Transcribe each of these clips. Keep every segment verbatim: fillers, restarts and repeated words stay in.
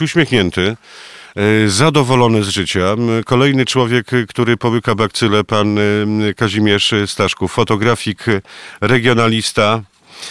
Uśmiechnięty, zadowolony z życia. Kolejny człowiek, który połyka bakcylę, pan Kazimierz Staszków, fotografik, regionalista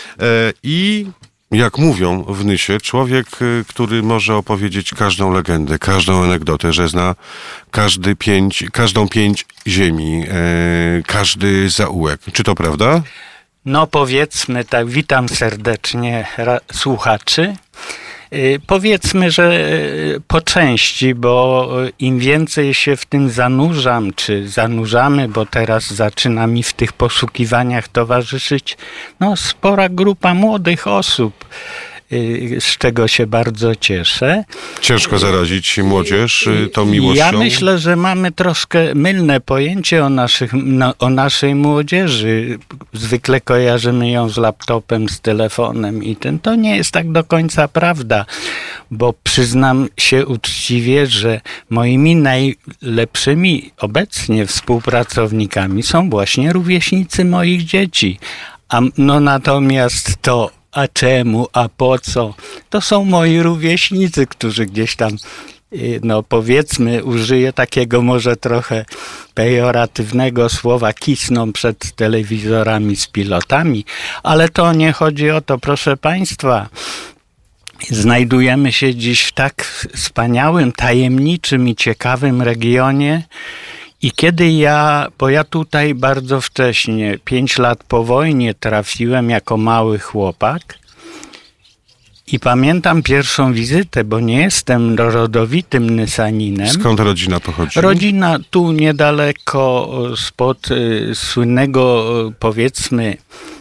i, jak mówią w Nysie, człowiek, który może opowiedzieć każdą legendę, każdą anegdotę, że zna każdy pięć, każdą pięć ziemi, każdy zaułek. Czy to prawda? No powiedzmy tak, witam serdecznie słuchaczy. Powiedzmy, że po części, bo im więcej się w tym zanurzam, czy zanurzamy, bo teraz zaczyna mi w tych poszukiwaniach towarzyszyć no, spora grupa młodych osób, z czego się bardzo cieszę. Ciężko zarazić młodzież tą miłością? Ja myślę, że mamy troszkę mylne pojęcie o, naszych, no, o naszej młodzieży. Zwykle kojarzymy ją z laptopem, z telefonem i ten. To nie jest tak do końca prawda, bo przyznam się uczciwie, że moimi najlepszymi obecnie współpracownikami są właśnie rówieśnicy moich dzieci. A no natomiast to a czemu, a po co? To są moi rówieśnicy, którzy gdzieś tam, no powiedzmy, użyję takiego może trochę pejoratywnego słowa, kisną przed telewizorami z pilotami, ale to nie chodzi o to, proszę Państwa. Znajdujemy się dziś w tak wspaniałym, tajemniczym i ciekawym regionie. I kiedy ja, bo ja tutaj bardzo wcześnie, pięć lat po wojnie trafiłem jako mały chłopak i pamiętam pierwszą wizytę, bo nie jestem rodowitym Nysaninem. Skąd rodzina pochodzi? Rodzina tu niedaleko spod y, słynnego, powiedzmy,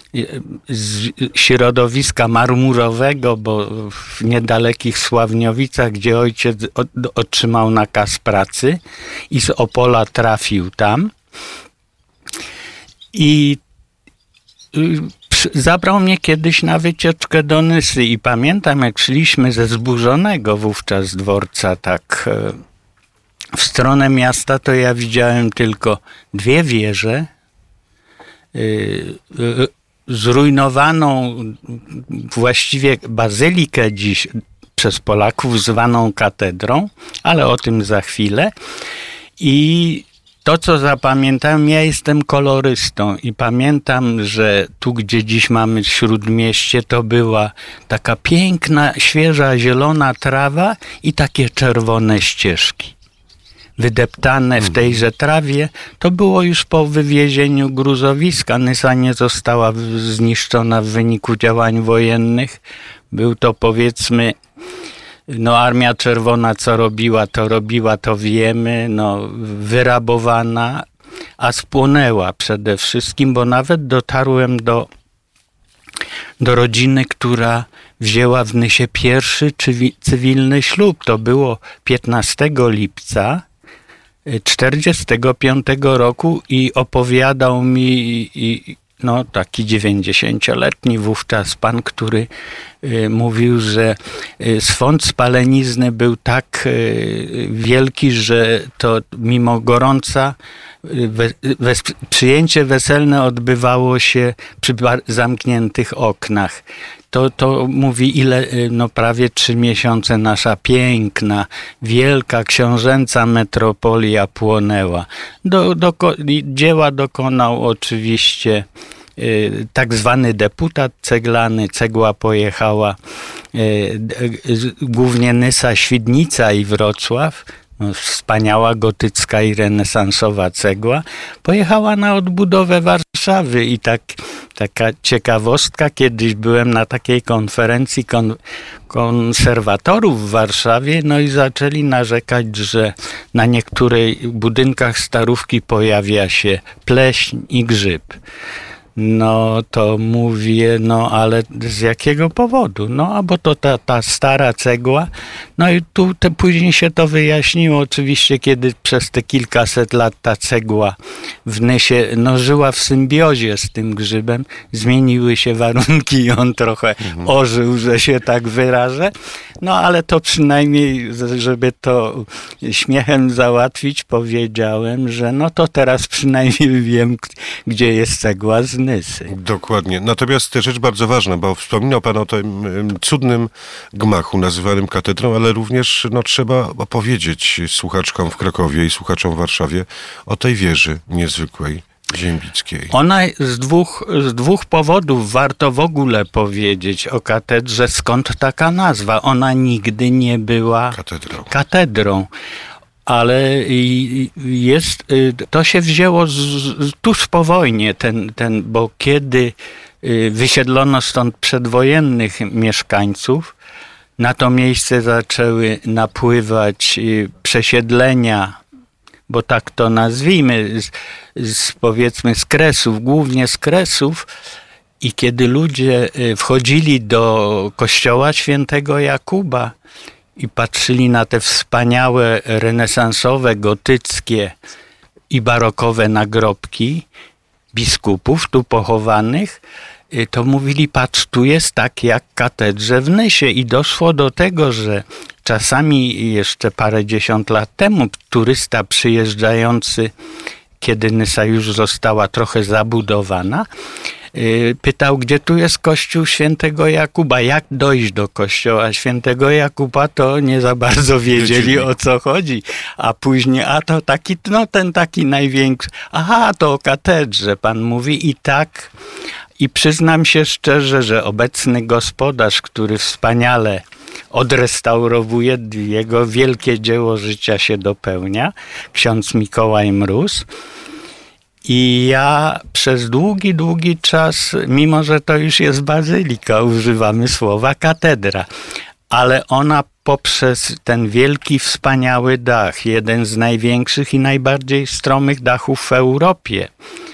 z środowiska marmurowego, bo w niedalekich Sławniowicach, gdzie ojciec otrzymał nakaz pracy i z Opola trafił tam. I zabrał mnie kiedyś na wycieczkę do Nysy i pamiętam, jak szliśmy ze zburzonego wówczas dworca tak w stronę miasta, to ja widziałem tylko dwie wieże, zrujnowaną właściwie bazylikę dziś przez Polaków zwaną katedrą, ale o tym za chwilę. I to, co zapamiętałem, ja jestem kolorystą i pamiętam, że tu, gdzie dziś mamy Śródmieście, to była taka piękna, świeża, zielona trawa i takie czerwone ścieżki. Wydeptane w tejże trawie, to było już po wywiezieniu gruzowiska. Nysa nie została zniszczona w wyniku działań wojennych. Był to, powiedzmy, no Armia Czerwona co robiła, to robiła, to wiemy, no wyrabowana, a spłonęła przede wszystkim, bo nawet dotarłem do, do rodziny, która wzięła w Nysie pierwszy cywilny ślub. To było piętnastego lipca czterdziestego piątego roku i opowiadał mi i, no, taki dziewięćdziesięcioletni wówczas pan, który y, mówił, że y, swąd spalenizny był tak y, wielki, że to mimo gorąca y, we, we, przyjęcie weselne odbywało się przy zamkniętych oknach. To, to mówi, ile, no prawie trzy miesiące nasza piękna, wielka, książęca metropolia płonęła. Do, do, dzieła dokonał oczywiście y, tak zwany deputat ceglany. Cegła pojechała y, y, głównie Nysa, Świdnica i Wrocław. No, wspaniała gotycka i renesansowa cegła. Pojechała na odbudowę Warszawy i tak taka ciekawostka, kiedyś byłem na takiej konferencji kon, konserwatorów w Warszawie, no i zaczęli narzekać, że na niektórych budynkach Starówki pojawia się pleśń i grzyb. No to mówię, no ale z jakiego powodu? No a bo to ta, ta stara cegła. No i tu te, później się to wyjaśniło oczywiście, kiedy przez te kilkaset lat ta cegła w Nysie no, żyła w symbiozie z tym grzybem. Zmieniły się warunki i on trochę mhm. ożył, że się tak wyrażę. No ale to przynajmniej, żeby to śmiechem załatwić, powiedziałem, że no to teraz przynajmniej wiem, gdzie jest cegła z Nysy. Dokładnie. Natomiast rzecz bardzo ważna, bo wspominał pan o tym cudnym gmachu nazywanym katedrą, ale również no, trzeba opowiedzieć słuchaczkom w Krakowie i słuchaczom w Warszawie o tej wieży niezwykłej ziembickiej. Ona z dwóch, z dwóch powodów warto w ogóle powiedzieć o katedrze, skąd taka nazwa. Ona nigdy nie była Katedrą. katedrą. Ale jest, to się wzięło z, z, tuż po wojnie, ten, ten, bo kiedy wysiedlono stąd przedwojennych mieszkańców, na to miejsce zaczęły napływać przesiedlenia, bo tak to nazwijmy, z, z, powiedzmy z Kresów, głównie z Kresów. I kiedy ludzie wchodzili do kościoła świętego Jakuba i patrzyli na te wspaniałe renesansowe, gotyckie i barokowe nagrobki biskupów tu pochowanych, to mówili, patrz, tu jest tak jak w katedrze w Nysie. I doszło do tego, że czasami jeszcze parędziesiąt lat temu turysta przyjeżdżający, kiedy Nysa już została trochę zabudowana, pytał, gdzie tu jest kościół świętego Jakuba. Jak dojść do kościoła świętego Jakuba, to nie za bardzo wiedzieli, o co chodzi. A później, a to taki, no ten taki największy. Aha, to o katedrze pan mówi. I tak, i przyznam się szczerze, że obecny gospodarz, który wspaniale odrestaurowuje, jego wielkie dzieło życia się dopełnia, ksiądz Mikołaj Mróz. I ja przez długi, długi czas, mimo że to już jest bazylika, używamy słowa katedra, ale ona poprzez ten wielki, wspaniały dach, jeden z największych i najbardziej stromych dachów w Europie,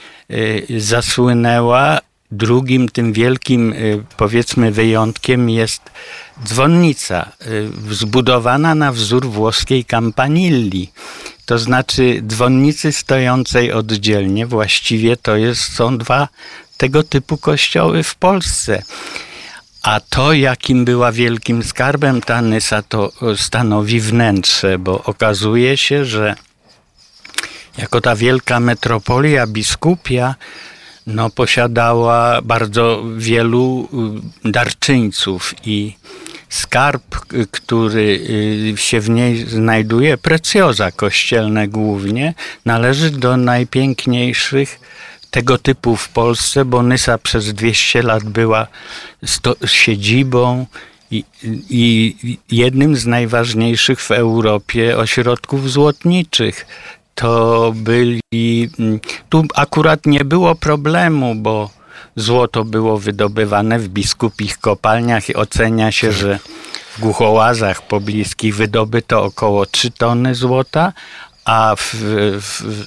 zasłynęła. Drugim tym wielkim, powiedzmy, wyjątkiem jest dzwonnica, zbudowana na wzór włoskiej campanilli. To znaczy dzwonnicy stojącej oddzielnie, właściwie to jest, są dwa tego typu kościoły w Polsce. A to, jakim była wielkim skarbem ta Nysa, to stanowi wnętrze, bo okazuje się, że jako ta wielka metropolia biskupia, no, posiadała bardzo wielu darczyńców i skarb, który się w niej znajduje, precjoza kościelne głównie, należy do najpiękniejszych tego typu w Polsce, bo Nysa przez dwieście lat była sto- siedzibą i, i jednym z najważniejszych w Europie ośrodków złotniczych. To byli, tu akurat nie było problemu, bo złoto było wydobywane w biskupich kopalniach i ocenia się, że w Głuchołazach pobliskich wydobyto około trzy tony złota, a w, w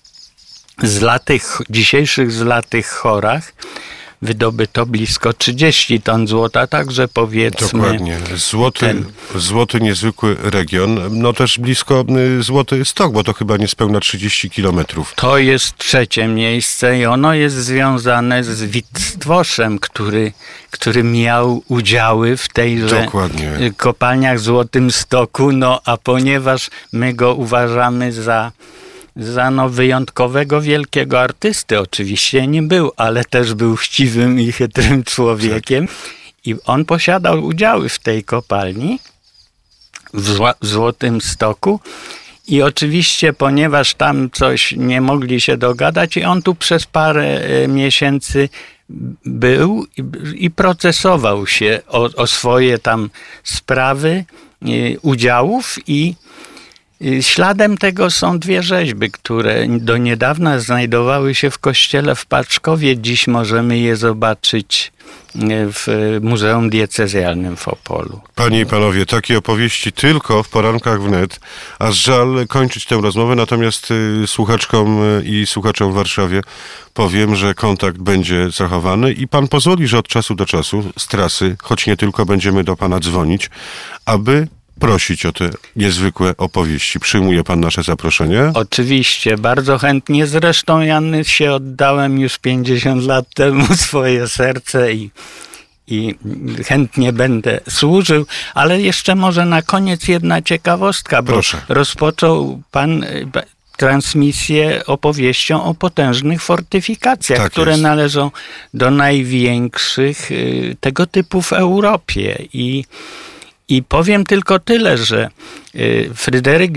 zlatych, dzisiejszych zlatych chorach wydobyto blisko trzydzieści ton złota, także powiedzmy... Dokładnie. Złoty, ten... złoty niezwykły region. No też blisko Złoty Stok, bo to chyba niespełna trzydzieści kilometrów. To jest trzecie miejsce i ono jest związane z Wittwoszem, który, który miał udziały w tejże Dokładnie. kopalniach w Złotym Stoku, no a ponieważ my go uważamy za... za no, wyjątkowego, wielkiego artysty. Oczywiście nie był, ale też był chciwym i chytrym człowiekiem. I on posiadał udziały w tej kopalni w, Zła- w Złotym Stoku. I oczywiście, ponieważ tam coś nie mogli się dogadać, i on tu przez parę e, miesięcy był i, i procesował się o, o swoje tam sprawy e, udziałów i śladem tego są dwie rzeźby, które do niedawna znajdowały się w kościele w Paczkowie. Dziś możemy je zobaczyć w Muzeum Diecezjalnym w Opolu. Panie i panowie, takie opowieści tylko w porankach wnet, aż żal kończyć tę rozmowę, natomiast y, słuchaczkom i słuchaczom w Warszawie powiem, że kontakt będzie zachowany i pan pozwoli, że od czasu do czasu z trasy, choć nie tylko, będziemy do pana dzwonić, aby prosić o te niezwykłe opowieści. Przyjmuje pan nasze zaproszenie? Oczywiście, bardzo chętnie. Zresztą ja się oddałem już pięćdziesiąt lat temu swoje serce i, i chętnie będę służył. Ale jeszcze może na koniec jedna ciekawostka, bo Proszę. rozpoczął pan transmisję opowieścią o potężnych fortyfikacjach, Tak które jest. należą do największych y, tego typu w Europie. I, i powiem tylko tyle, że y, Fryderyk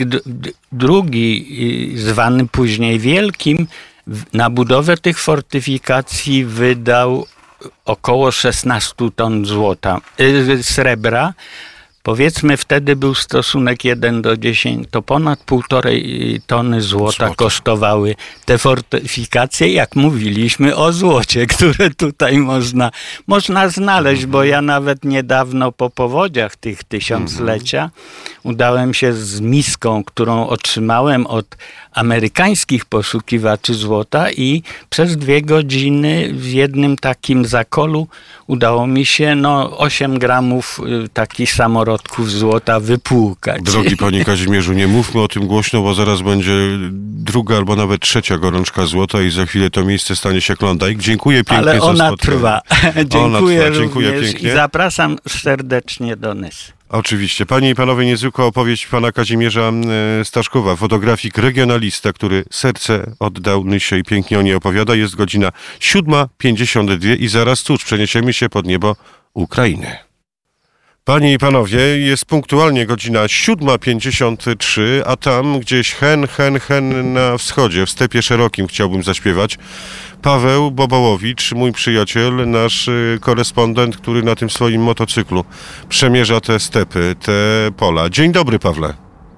drugi, y, zwany później Wielkim, na budowę tych fortyfikacji wydał około szesnaście ton złota, y, srebra. Powiedzmy, wtedy był stosunek jeden do dziesięciu, to ponad półtorej tony złota Złoto. kosztowały te fortyfikacje, jak mówiliśmy o złocie, które tutaj można, można znaleźć, mm-hmm. bo ja nawet niedawno po powodziach tych tysiąclecia mm-hmm. udałem się z miską, którą otrzymałem od amerykańskich poszukiwaczy złota i przez dwie godziny w jednym takim zakolu udało mi się no osiem gramów y, takich samorodków złota wypłukać. Drogi panie Kazimierzu, nie mówmy o tym głośno, bo zaraz będzie druga albo nawet trzecia gorączka złota i za chwilę to miejsce stanie się Klondike. Dziękuję pięknie Ale za ona spotkanie. trwa. Dziękuję, ona trwa. również Dziękuję pięknie. I zapraszam serdecznie do Nysy. Oczywiście. Panie i panowie, niezwykła opowieść pana Kazimierza Staszkowa, fotografik, regionalista, który serce oddał Nysie i pięknie o niej opowiada. Jest godzina siódma pięćdziesiąt dwa i zaraz cóż, przeniesiemy się pod niebo Ukrainy. Panie i panowie, jest punktualnie godzina siódma pięćdziesiąt trzy, a tam gdzieś hen, hen, hen na wschodzie, w stepie szerokim chciałbym zaśpiewać, Paweł Bobołowicz, mój przyjaciel, nasz korespondent, który na tym swoim motocyklu przemierza te stepy, te pola. Dzień dobry, Pawle.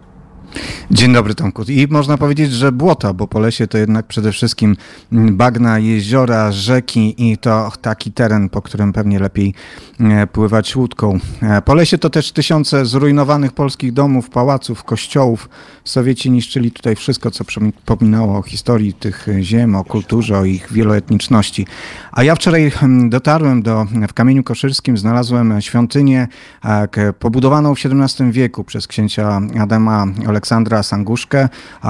Dzień dobry, Tomku. I można powiedzieć, że błota, bo po lesie to jednak przede wszystkim bagna, jeziora, rzeki i to taki teren, po którym pewnie lepiej pływać łódką. Po lesie to też tysiące zrujnowanych polskich domów, pałaców, kościołów. Sowieci niszczyli tutaj wszystko, co przypominało o historii tych ziem, o kulturze, o ich wieloetniczności. A ja wczoraj dotarłem do, w Kamieniu Koszyrskim, znalazłem świątynię pobudowaną w siedemnastym wieku przez księcia Adama Aleksandra Sanguszkę.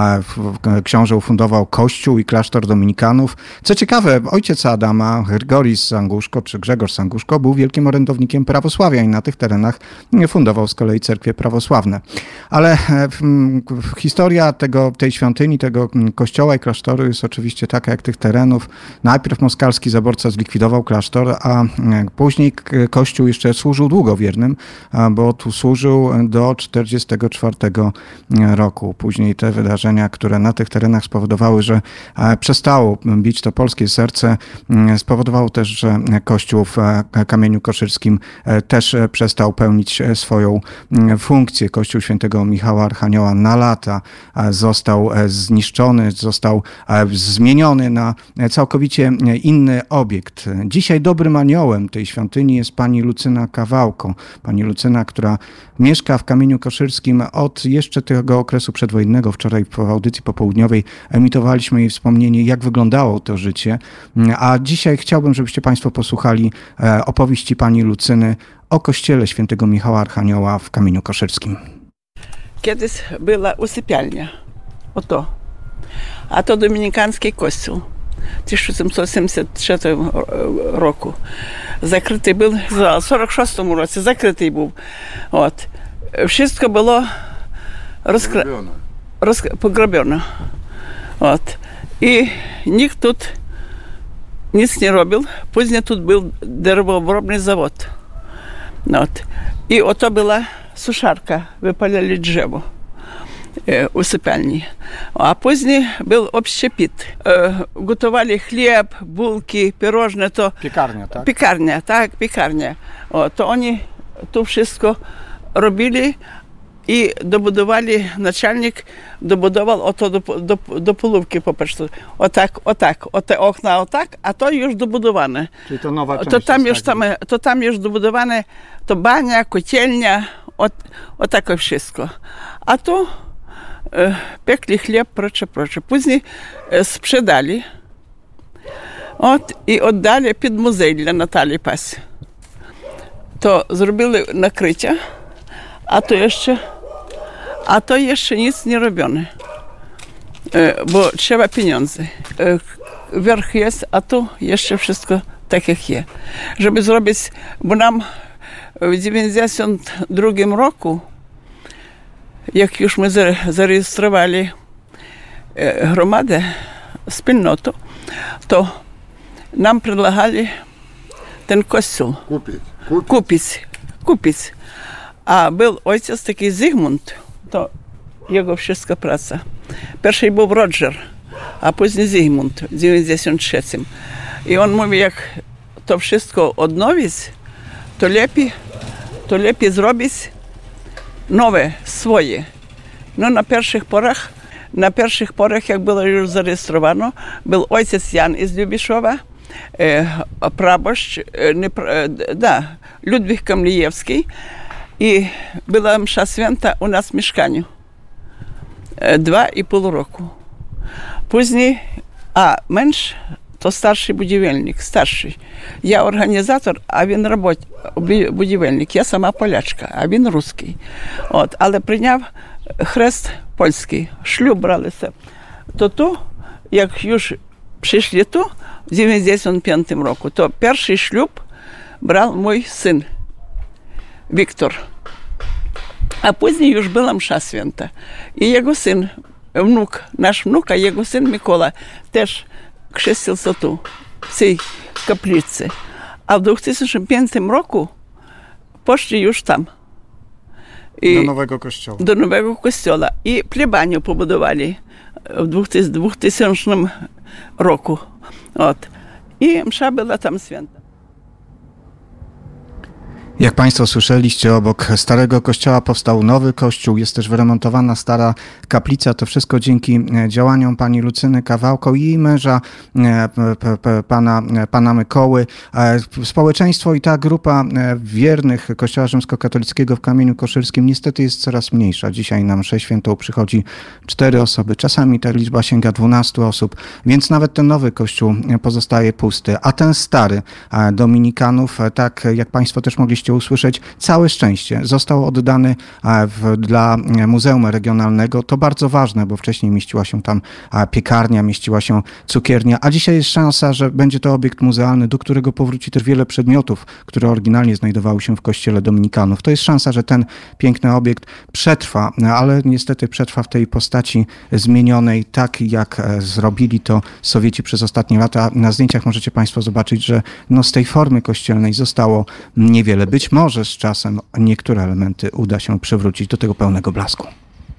Książę ufundował kościół i klasztor dominikanów. Co ciekawe, ojciec Adama, Grgoris Sanguszko, czy Grzegorz Sanguszko, był wielkim orędownikiem prawosławia i na tych terenach fundował z kolei cerkwie prawosławne. Ale historia tego, tej świątyni, tego kościoła i klasztoru jest oczywiście taka jak tych terenów. Najpierw moskalski zaborca zlikwidował klasztor, a później kościół jeszcze służył długo wiernym, bo tu służył do czterdziestego czwartego roku. Później te wydarzenia, które na tych terenach spowodowały, że przestało bić to polskie serce, spowodowało też, że kościół w Kamieniu Koszyrskim też przestał pełnić swoją funkcję. Kościół świętego Michała Archanioła na lata został zniszczony, został zmieniony na całkowicie inny obiekt. Dzisiaj dobrym aniołem tej świątyni jest pani Lucyna Kawałko. Pani Lucyna, która mieszka w Kamieniu Koszyrskim od jeszcze tego okresu przedwojennego. Wczoraj w audycji popołudniowej emitowaliśmy jej wspomnienie, jak wyglądało to życie. A dzisiaj chciałbym, żebyście państwo posłuchali opowieści pani Lucyny o kościele świętego Michała Archanioła w Kamieniu Koszyrskim. Kiedyś była usypialnia, oto, a to dominikański kościół tysiąc siedemset siedemdziesiąt trzecim roku. Zakryty był, w czterdziestoym szóstym roku zakryty był. От. Wszystko było rozkra... roz... pogrobione. От. I nikt tu nic nie robił. Później tu był derewoobrobny zawód. От. I oto była suszarka, wypalili drzewo u sypialni. A później był общепит. Gotowali chleb, bułki, pierożne. To Piekarnia, tak? Piekarnia, tak, piekarnia. O, to oni tu wszystko robili i dobudowali, начальник dobudował oto do, do, do polówki po prostu. Otak, otak, o te okna otak, a to już dobudowane. Czyli to nowa część. To tam już, tam, to tam już dobudowane, to bania, kocielnia, o, o takie wszystko. A tu e, piekli chleb, procze, procze. Później e, sprzedali от, i oddali pід muzej dla Natalii Pasi. To zrobili nakrycia, a to jeszcze, a to jeszcze nic nie robione, bo trzeba pieniądze. Wierch jest, a tu jeszcze wszystko tak jak jest. Żeby zrobić, bo nam w dziewięćdziesiątym drugim roku, jak już my zarejestrowali громади, спільноту, то нам предлагали ten kościół. Kupić. Kupić. Kupić. A był ojciec taki Zygmunt, to jego wszystka praca. Pierwszy był Roger, a później Zygmunt w dziewięćdziesiątym trzecim. I on mówi, jak to wszystko odnowić, to lepiej, to lepiej zrobić nowe, swoje. No na pierwszych porach, na pierwszych porach, jak było już zarejestrowano, był ojciec Jan z Lubieszowa, praboszcz, da, Ludwik Kamlijewski, i była msza święta u nas w mieszkaniu. Dwa i pół roku. Później, a męż to starszy budowelnik, starszy. Ja organizator, a він robot, budowelnik. Ja sama Polaczka, a він ruski. От, але прийняв хрест польський, шлюб бралися. То tu, jak już przyszli tu, w dziewięćdziesiątym piątym roku, to pierwszy ślub brał mój syn, Wiktor. A później już była msza święta. I jego syn, wnuk, nasz wnuk, a jego syn Mikola też chrzcił się tu, w tej kaplicy. A w dwa tysiące piątym roku poszli już tam. I do nowego kościoła. Do nowego kościoła. I plebanię pobudowali w dwutysięcznym roku. От. I msza była tam święta. Jak Państwo słyszeliście, obok starego kościoła powstał nowy kościół, jest też wyremontowana stara kaplica. To wszystko dzięki działaniom pani Lucyny Kawałko i jej męża, pana, pana Mykoły. Społeczeństwo i ta grupa wiernych Kościoła Rzymskokatolickiego w Kamieniu Koszyrskim niestety jest coraz mniejsza. Dzisiaj na mszę świętą przychodzi cztery osoby, czasami ta liczba sięga dwunastu osób, więc nawet ten nowy kościół pozostaje pusty. A ten stary dominikanów, tak jak Państwo też mogliście usłyszeć, całe szczęście został oddany w, dla Muzeum Regionalnego. To bardzo ważne, bo wcześniej mieściła się tam piekarnia, mieściła się cukiernia, a dzisiaj jest szansa, że będzie to obiekt muzealny, do którego powróci też wiele przedmiotów, które oryginalnie znajdowały się w kościele dominikanów. To jest szansa, że ten piękny obiekt przetrwa, ale niestety przetrwa w tej postaci zmienionej, tak jak zrobili to Sowieci przez ostatnie lata. Na zdjęciach możecie Państwo zobaczyć, że no z tej formy kościelnej zostało niewiele. Być może z czasem niektóre elementy uda się przywrócić do tego pełnego blasku.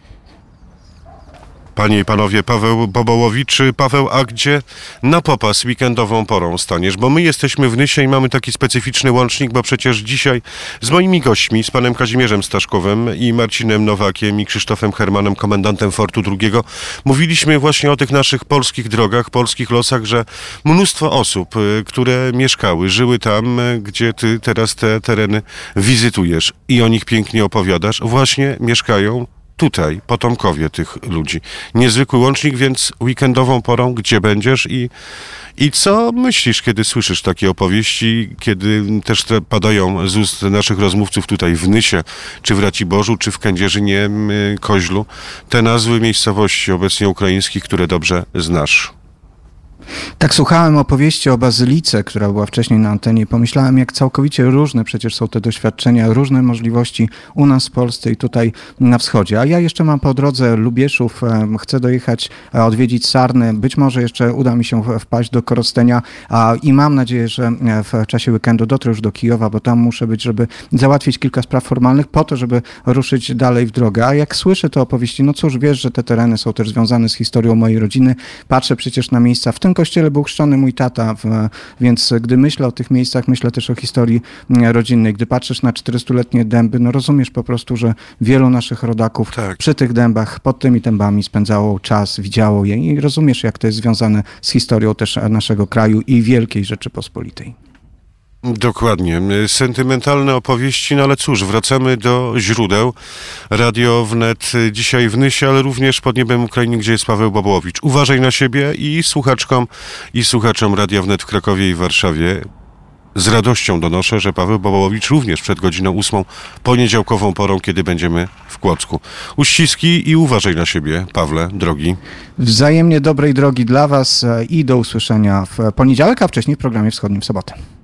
Panie i panowie, Paweł Bobołowicz. Paweł, a gdzie na popas weekendową porą staniesz? Bo my jesteśmy w Nysie i mamy taki specyficzny łącznik, bo przecież dzisiaj z moimi gośćmi, z panem Kazimierzem Staszkowem i Marcinem Nowakiem i Krzysztofem Hermanem, komendantem Fortu drugiego, mówiliśmy właśnie o tych naszych polskich drogach, polskich losach, że mnóstwo osób, które mieszkały, żyły tam, gdzie ty teraz te tereny wizytujesz i o nich pięknie opowiadasz, właśnie mieszkają tutaj, potomkowie tych ludzi. Niezwykły łącznik, więc weekendową porą gdzie będziesz i, i co myślisz, kiedy słyszysz takie opowieści, kiedy też te padają z ust naszych rozmówców tutaj w Nysie, czy w Raciborzu, czy w Kędzierzynie Koźlu, te nazwy miejscowości obecnie ukraińskich, które dobrze znasz? Tak słuchałem opowieści o bazylice, która była wcześniej na antenie i pomyślałem, jak całkowicie różne przecież są te doświadczenia, różne możliwości u nas w Polsce i tutaj na wschodzie. A ja jeszcze mam po drodze Lubieszów, chcę dojechać, odwiedzić Sarnę, być może jeszcze uda mi się wpaść do Korostenia i mam nadzieję, że w czasie weekendu dotrę już do Kijowa, bo tam muszę być, żeby załatwić kilka spraw formalnych po to, żeby ruszyć dalej w drogę. A jak słyszę te opowieści, no cóż, wiesz, że te tereny są też związane z historią mojej rodziny. Patrzę przecież na miejsca w tym kościele był chrzczony mój tata, więc gdy myślę o tych miejscach, myślę też o historii rodzinnej. Gdy patrzysz na czterystuletnie dęby, no rozumiesz po prostu, że wielu naszych rodaków tak. przy tych dębach, pod tymi dębami spędzało czas, widziało je i rozumiesz, jak to jest związane z historią też naszego kraju i Wielkiej Rzeczypospolitej. Dokładnie. Sentymentalne opowieści, no ale cóż, wracamy do źródeł. Radio Wnet dzisiaj w Nysie, ale również pod niebem Ukrainy, gdzie jest Paweł Bobołowicz. Uważaj na siebie i słuchaczkom i słuchaczom Radia Wnet w Krakowie i Warszawie. Z radością donoszę, że Paweł Bobołowicz również przed godziną ósmą poniedziałkową porą, kiedy będziemy w Kłodzku. Uściski i uważaj na siebie, Pawle, drogi. Wzajemnie dobrej drogi dla was i do usłyszenia w poniedziałek, a wcześniej w programie wschodnim w sobotę.